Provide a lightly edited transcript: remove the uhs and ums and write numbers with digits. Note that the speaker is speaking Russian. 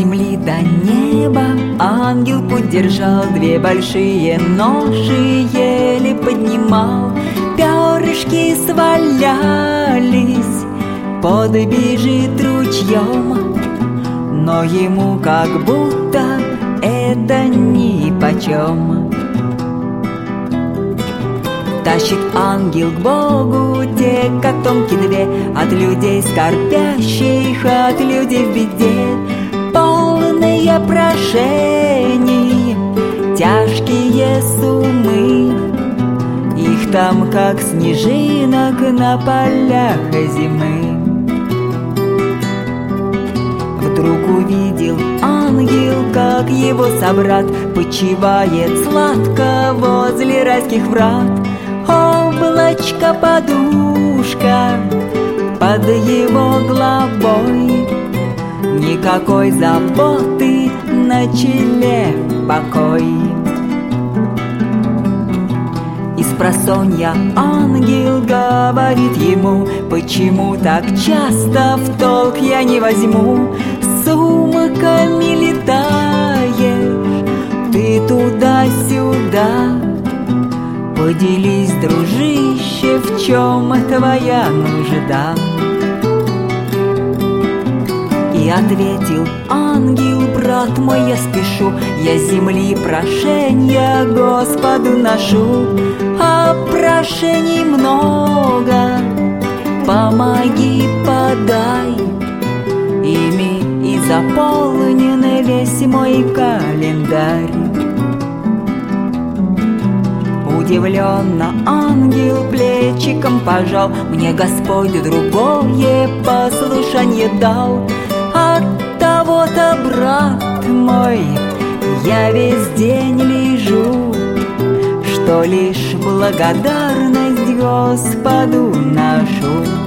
земли до неба ангел путь держал, две большие ноши еле поднимал. Перышки свалялись под бежит ручьем, но ему как будто это нипочем. Тащит ангел к Богу те котомки две, от людей скорбящих, от людей в беде, полные прошений, тяжкие суммы. Их там, как снежинок на полях зимы. Вдруг увидел ангел, как его собрат почивает сладко возле райских врат. Облачко-подушка под его головой, никакой заботы, на челе покой. Спросонья ангел говорит ему: почему так часто в толк я не возьму? Сумками летаешь ты туда-сюда. Поделись, дружище, в чем твоя нужда? И ответил ангел: брат мой, я спешу, я земли прошенья Господу ношу. А прошений много, помоги, подай, ими и заполнен весь мой календарь. Удивленно ангел плечиком пожал: мне Господь другое послушание дал. От того-то, брат мой, я весь день лежу, что лишь благодарность Господу ношу.